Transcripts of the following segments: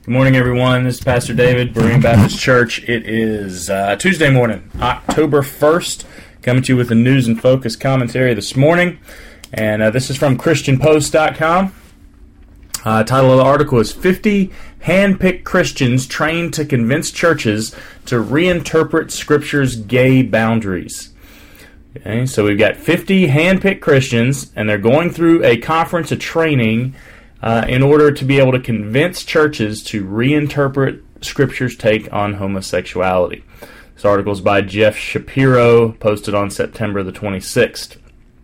Good morning, everyone. This is Pastor David, Berean Baptist Church. It is Tuesday morning, October 1st, coming to you with a News and Focus commentary this morning. And this is from ChristianPost.com. Title of the article is 50 Hand-Picked Christians Trained to Convince Churches to Reinterpret Scripture's Gay Boundaries. Okay, so we've got 50 hand-picked Christians, and they're going through a conference, a training, in order to be able to convince churches to reinterpret Scripture's take on homosexuality. This article is by Jeff Shapiro, posted on September the 26th.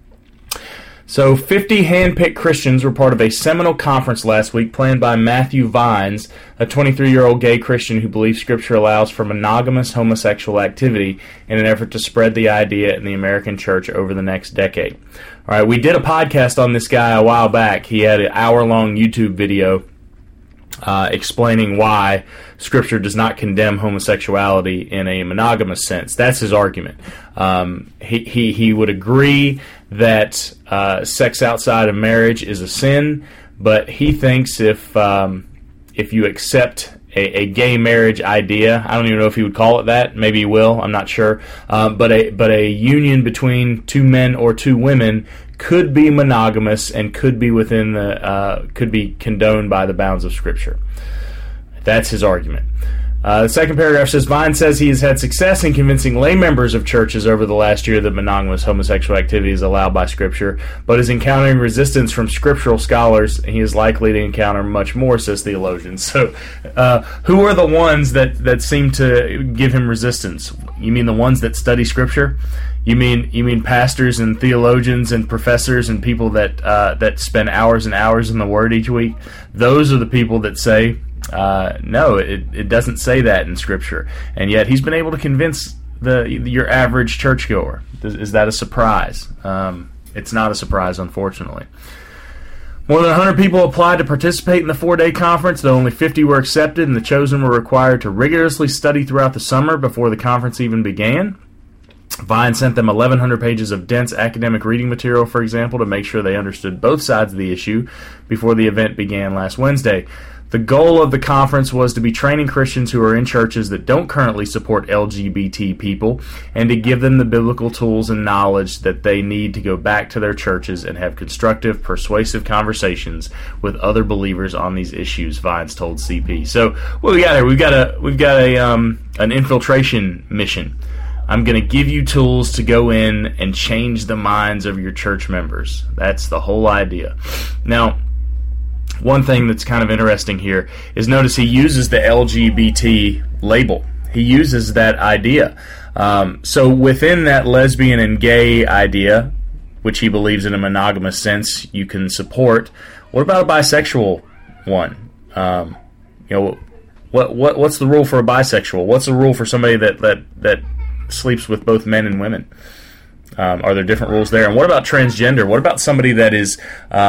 So 50 hand-picked Christians were part of a seminal conference last week planned by Matthew Vines, a 23-year-old gay Christian who believes Scripture allows for monogamous homosexual activity in an effort to spread the idea in the American church over the next decade. All right, we did a podcast on this guy a while back. He had an hour-long YouTube video explaining why Scripture does not condemn homosexuality in a monogamous sense. That's his argument. He would agree that sex outside of marriage is a sin, but he thinks if you accept a gay marriage idea, I don't even know if he would call it that. Maybe he will. I'm not sure. But a union between two men or two women could be monogamous and could be within could be condoned by the bounds of Scripture. That's his argument. The second paragraph says, Vine says he has had success in convincing lay members of churches over the last year that monogamous homosexual activity is allowed by Scripture, but is encountering resistance from scriptural scholars, and he is likely to encounter much more, says theologians. So, who are the ones that seem to give him resistance? You mean the ones that study Scripture? You mean pastors and theologians and professors and people that spend hours and hours in the Word each week? Those are the people that say, no, it doesn't say that in Scripture. And yet he's been able to convince your average churchgoer. Is that a surprise? It's not a surprise, unfortunately. More than 100 people applied to participate in the 4-day conference, though only 50 were accepted, and the chosen were required to rigorously study throughout the summer before the conference even began. Vine sent them 1,100 pages of dense academic reading material, for example, to make sure they understood both sides of the issue before the event began last Wednesday. The goal of the conference was to be training Christians who are in churches that don't currently support LGBT people and to give them the biblical tools and knowledge that they need to go back to their churches and have constructive, persuasive conversations with other believers on these issues, Vines told CP. So what we got here? We've got an infiltration mission. I'm going to give you tools to go in and change the minds of your church members. That's the whole idea. Now, one thing that's kind of interesting here is notice he uses the LGBT label. He uses that idea. So within that lesbian and gay idea, which he believes in a monogamous sense you can support, what about a bisexual one? What's the rule for a bisexual? What's the rule for somebody that sleeps with both men and women? Are there different rules there? And what about transgender? What about somebody that is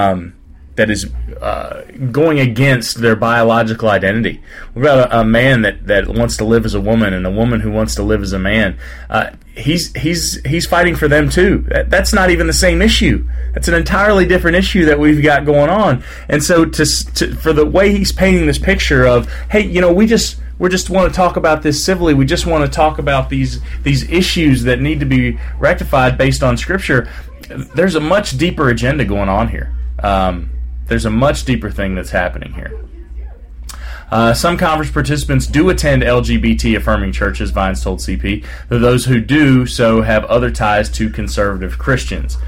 going against their biological identity? What about a man that wants to live as a woman and a woman who wants to live as a man? He's fighting for them too. That's not even the same issue. That's an entirely different issue that we've got going on. And so for the way he's painting this picture of, hey, we just want to talk about this civilly. We just want to talk about these issues that need to be rectified based on Scripture. There's a much deeper agenda going on here. There's a much deeper thing that's happening here. Some conference participants do attend LGBT-affirming churches, Vines told CP, though those who do so have other ties to conservative Christians.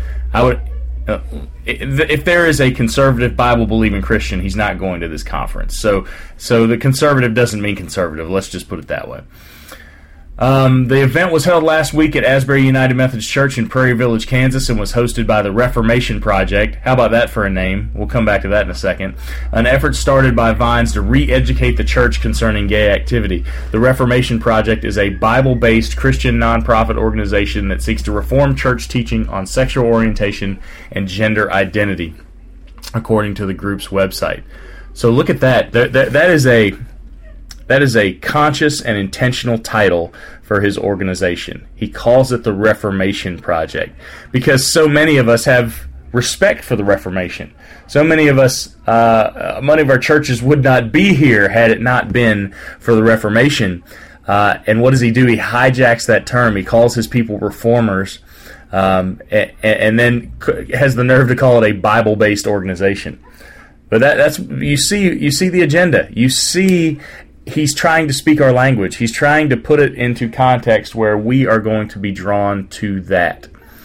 If there is a conservative Bible-believing Christian, he's not going to this conference. So the conservative doesn't mean conservative. Let's just put it that way. The event was held last week at Asbury United Methodist Church in Prairie Village, Kansas, and was hosted by the Reformation Project. How about that for a name? We'll come back to that in a second. An effort started by Vines to re-educate the church concerning gay activity. The Reformation Project is a Bible-based Christian nonprofit organization that seeks to reform church teaching on sexual orientation and gender identity, according to the group's website. So look at that. That is a conscious and intentional title for his organization. He calls it the Reformation Project because so many of us have respect for the Reformation. So many of us, many of our churches would not be here had it not been for the Reformation. And what does he do? He hijacks that term. He calls his people reformers, and then has the nerve to call it a Bible-based organization. But that's you see the agenda. You see he's trying to speak our language. He's trying to put it into context where we are going to be drawn to that.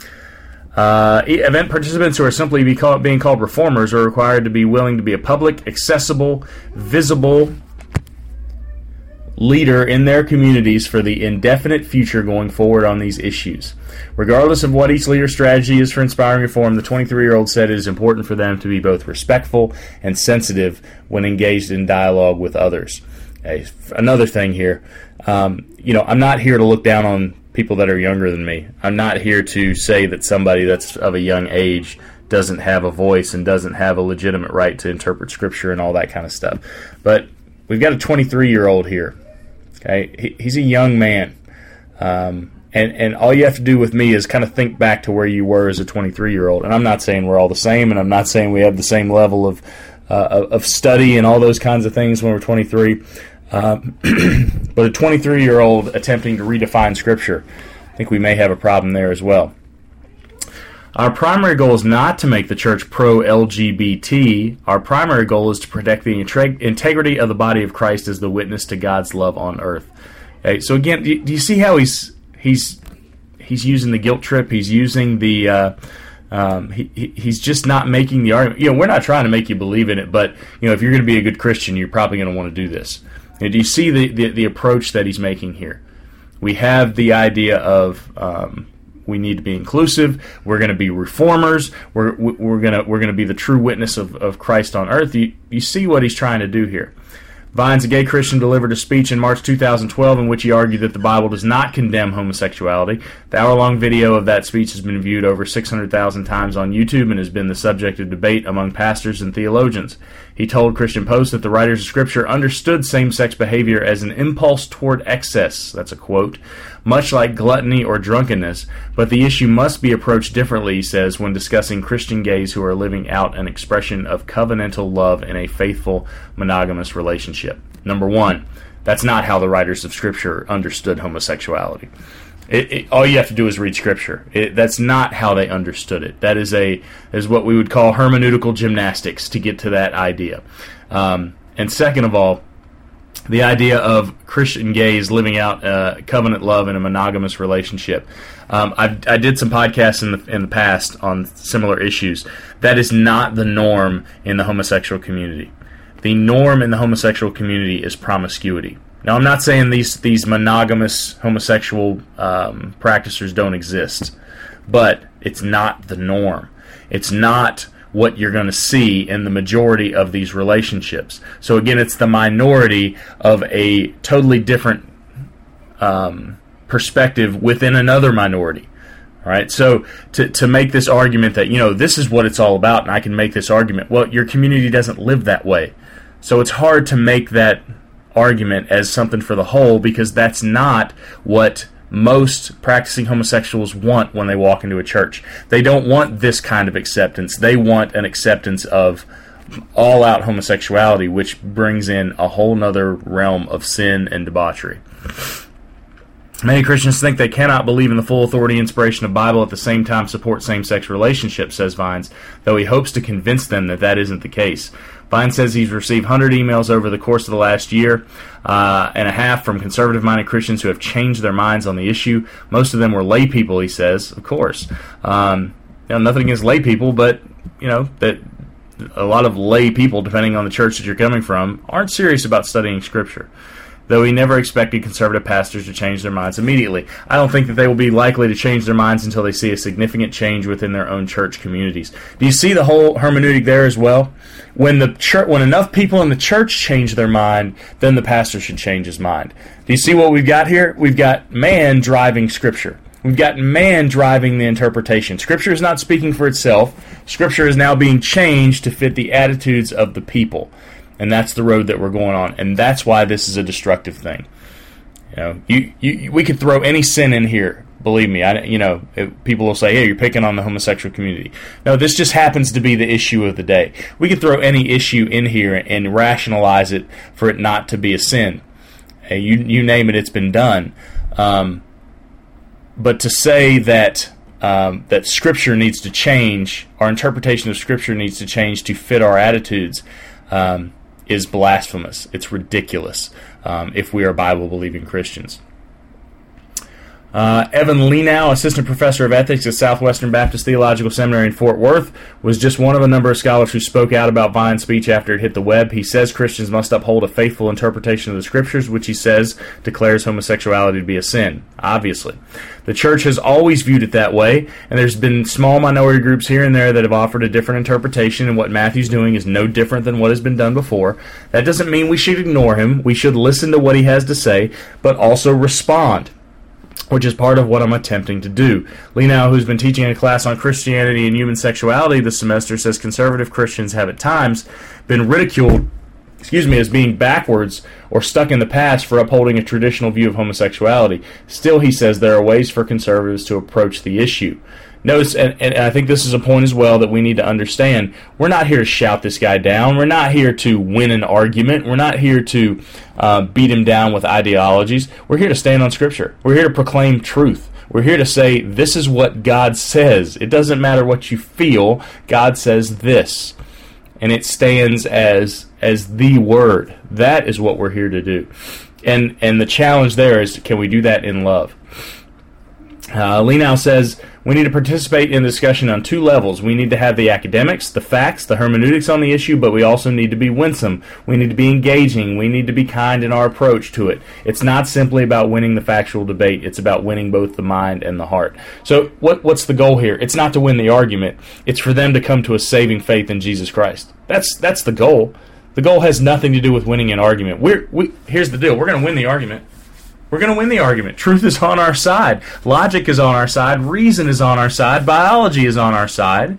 Event participants who are simply being called reformers are required to be willing to be a public, accessible, visible leader in their communities for the indefinite future going forward on these issues. Regardless of what each leader's strategy is for inspiring reform, the 23-year-old said it is important for them to be both respectful and sensitive when engaged in dialogue with others. Another thing here, I'm not here to look down on people that are younger than me. I'm not here to say that somebody that's of a young age doesn't have a voice and doesn't have a legitimate right to interpret Scripture and all that kind of stuff. But we've got a 23-year-old here. Okay, he's a young man, and all you have to do with me is kind of think back to where you were as a 23-year-old. And I'm not saying we're all the same, and I'm not saying we have the same level of study and all those kinds of things when we're 23. But a 23-year-old attempting to redefine Scripture, I think we may have a problem there as well. Our primary goal is not to make the church pro-LGBT. Our primary goal is to protect the integrity of the body of Christ as the witness to God's love on earth. Okay, so again, do you see how he's using the guilt trip? He's using the he's just not making the argument. We're not trying to make you believe in it, but if you're going to be a good Christian, you're probably going to want to do this. Do you see the approach that he's making here? We have the idea of we need to be inclusive. We're going to be reformers. We're going to be the true witness of Christ on earth. You see what he's trying to do here. Vines, a gay Christian, delivered a speech in March 2012 in which he argued that the Bible does not condemn homosexuality. The hour-long video of that speech has been viewed over 600,000 times on YouTube and has been the subject of debate among pastors and theologians. He told Christian Post that the writers of Scripture understood same-sex behavior as an impulse toward excess, that's a quote, much like gluttony or drunkenness, but the issue must be approached differently, he says, when discussing Christian gays who are living out an expression of covenantal love in a faithful, monogamous relationship. Number one, that's not how the writers of Scripture understood homosexuality. All you have to do is read Scripture. That's not how they understood it. That is what we would call hermeneutical gymnastics to get to that idea. And second of all, the idea of Christian gays living out covenant love in a monogamous relationship. I did some podcasts in the past on similar issues. That is not the norm in the homosexual community. The norm in the homosexual community is promiscuity. Now, I'm not saying these monogamous homosexual practitioners don't exist, but it's not the norm. It's not what you're going to see in the majority of these relationships. So again, it's the minority of a totally different perspective within another minority. All right, so to make this argument that, this is what it's all about, and I can make this argument, well, your community doesn't live that way. So it's hard to make that argument as something for the whole, because that's not what most practicing homosexuals want when they walk into a church. They don't want this kind of acceptance. They want an acceptance of all-out homosexuality, which brings in a whole nother realm of sin and debauchery. Many Christians think they cannot believe in the full authority and inspiration of the Bible at the same time support same-sex relationships, says Vines, though he hopes to convince them that isn't the case. Vines says he's received 100 emails over the course of the last year and a half from conservative-minded Christians who have changed their minds on the issue. Most of them were lay people, he says, of course. Nothing against lay people, but, that a lot of lay people, depending on the church that you're coming from, aren't serious about studying Scripture. Though he never expected conservative pastors to change their minds immediately. I don't think that they will be likely to change their minds until they see a significant change within their own church communities. Do you see the whole hermeneutic there as well? When enough people in the church change their mind, then the pastor should change his mind. Do you see what we've got here? We've got man driving Scripture. We've got man driving the interpretation. Scripture is not speaking for itself. Scripture is now being changed to fit the attitudes of the people. And that's the road that we're going on. And that's why this is a destructive thing. We could throw any sin in here. Believe me, people will say, "Hey, you're picking on the homosexual community." No, this just happens to be the issue of the day. We could throw any issue in here and rationalize it for it not to be a sin. You name it, it's been done. But to say that that Scripture needs to change, our interpretation of Scripture needs to change to fit our attitudes, is blasphemous. It's ridiculous if we are Bible-believing Christians. Evan Lenow, assistant professor of ethics at Southwestern Baptist Theological Seminary in Fort Worth, was just one of a number of scholars who spoke out about Vine's speech after it hit the web. He says Christians must uphold a faithful interpretation of the Scriptures, which he says declares homosexuality to be a sin. Obviously. The church has always viewed it that way, and there's been small minority groups here and there that have offered a different interpretation, and what Matthew's doing is no different than what has been done before. That doesn't mean we should ignore him. We should listen to what he has to say, but also respond, which is part of what I'm attempting to do. Lenow, who's been teaching a class on Christianity and human sexuality this semester, says conservative Christians have at times been ridiculed as being backwards or stuck in the past for upholding a traditional view of homosexuality. Still, he says there are ways for conservatives to approach the issue. Notice, and I think this is a point as well that we need to understand, we're not here to shout this guy down. We're not here to win an argument. We're not here to beat him down with ideologies. We're here to stand on Scripture. We're here to proclaim truth. We're here to say, this is what God says. It doesn't matter what you feel. God says this. And it stands as the Word. That is what we're here to do. And the challenge there is, can we do that in love? Lenow says, we need to participate in the discussion on two levels. We need to have the academics, the facts, the hermeneutics on the issue, but we also need to be winsome. We need to be engaging. We need to be kind in our approach to it. It's not simply about winning the factual debate. It's about winning both the mind and the heart. So what's the goal here? It's not to win the argument. It's for them to come to a saving faith in Jesus Christ. That's the goal. The goal has nothing to do with winning an argument. Here's the deal. We're going to win the argument. We're going to win the argument. Truth is on our side. Logic is on our side. Reason is on our side. Biology is on our side.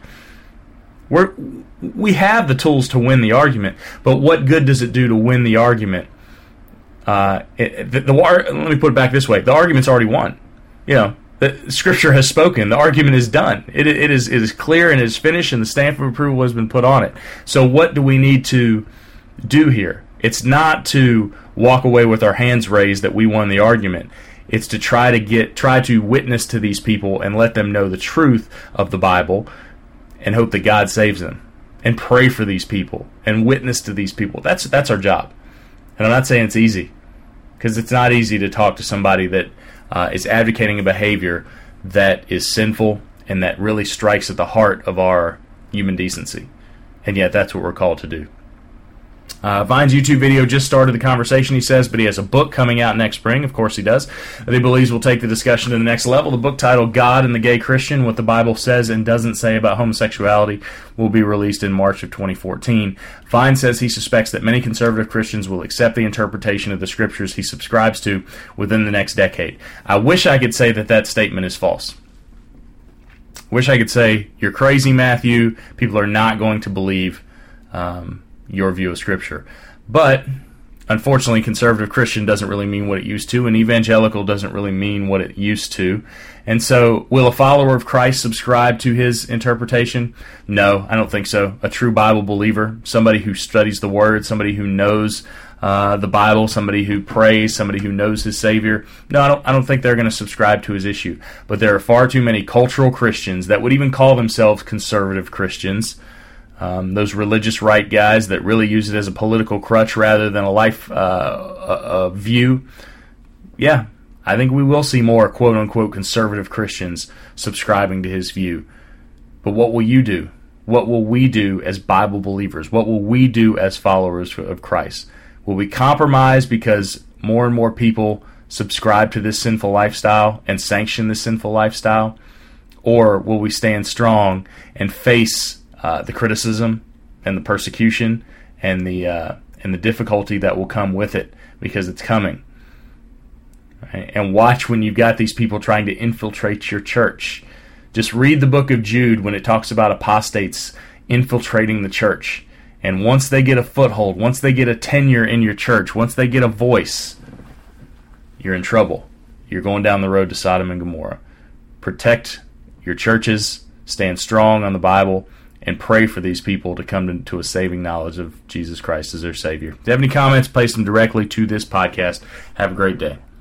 We have the tools to win the argument, but what good does it do to win the argument? Let me put it back this way. The argument's already won. The Scripture has spoken. The argument is done. It is clear and it is finished, and the stamp of approval has been put on it. So what do we need to do here? It's not to walk away with our hands raised that we won the argument. It's to try to witness to these people and let them know the truth of the Bible and hope that God saves them, and pray for these people and witness to these people. That's our job. And I'm not saying it's easy, because it's not easy to talk to somebody that is advocating a behavior that is sinful and that really strikes at the heart of our human decency. And yet that's what we're called to do. Vine's YouTube video just started the conversation, he says, but he has a book coming out next spring. Of course he does. That he believes will take the discussion to the next level. The book titled God and the Gay Christian, What the Bible Says and Doesn't Say About Homosexuality, will be released in March of 2014. Vine says he suspects that many conservative Christians will accept the interpretation of the Scriptures he subscribes to within the next decade. I wish I could say that statement is false. Wish I could say, you're crazy, Matthew. People are not going to believe your view of Scripture. But unfortunately, conservative Christian doesn't really mean what it used to, and evangelical doesn't really mean what it used to. And so, will a follower of Christ subscribe to his interpretation? No, I don't think so. A true Bible believer, somebody who studies the Word, somebody who knows the Bible, somebody who prays, somebody who knows his Savior. No, I don't think they're going to subscribe to his issue. But there are far too many cultural Christians that would even call themselves conservative Christians. Those religious right guys that really use it as a political crutch rather than a life view. Yeah, I think we will see more quote-unquote conservative Christians subscribing to his view. But what will you do? What will we do as Bible believers? What will we do as followers of Christ? Will we compromise because more and more people subscribe to this sinful lifestyle and sanction this sinful lifestyle? Or will we stand strong and face the criticism and the persecution and the difficulty that will come with it, because it's coming? Right? And watch when you've got these people trying to infiltrate your church. Just read the book of Jude when it talks about apostates infiltrating the church. And once they get a foothold, once they get a tenure in your church, once they get a voice, you're in trouble. You're going down the road to Sodom and Gomorrah. Protect your churches, stand strong on the Bible, and pray for these people to come to a saving knowledge of Jesus Christ as their Savior. If you have any comments, place them directly to this podcast. Have a great day.